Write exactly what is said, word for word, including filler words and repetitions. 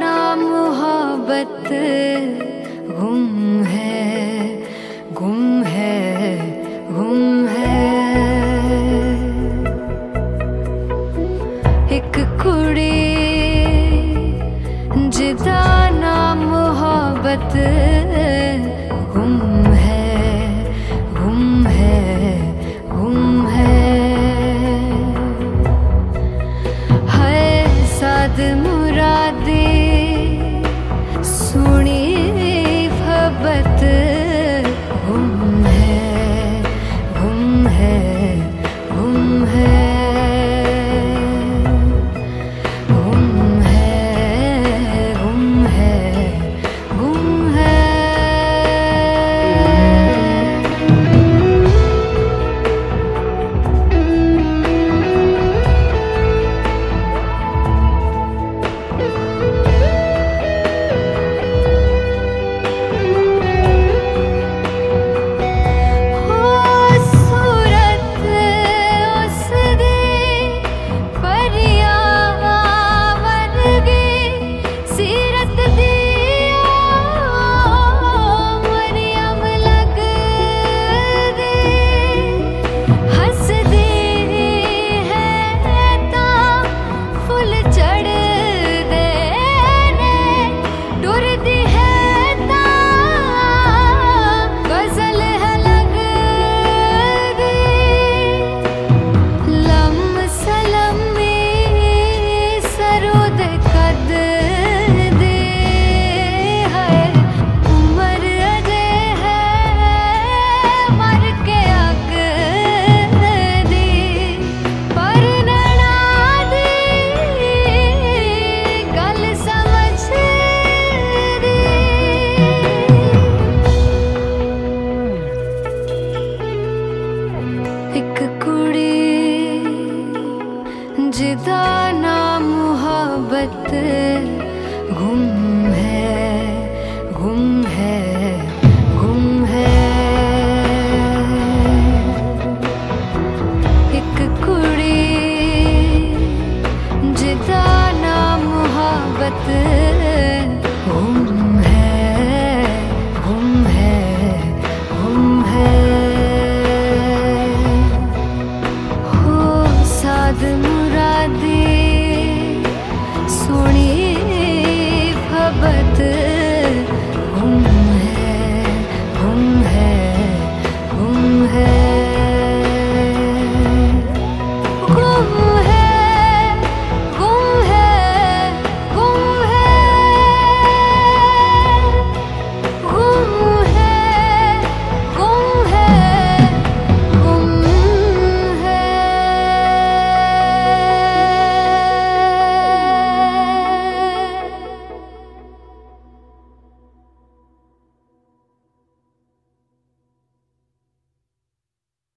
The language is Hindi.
ना मोहब्बत गुम है, गुम है, गुम है। एक कुड़ी जिदा ना मोहब्बत गुम है, गुम है, गुम है। है साद मुरादी सोनी फबत गुम है, गुम है, गुम है, गुम है, गुम है, गुम है। एक कुड़ी जिदा ना मोहब्बत गुम है, गुम है, गुम है। एक कुड़ी जिदा ना मोहब्बत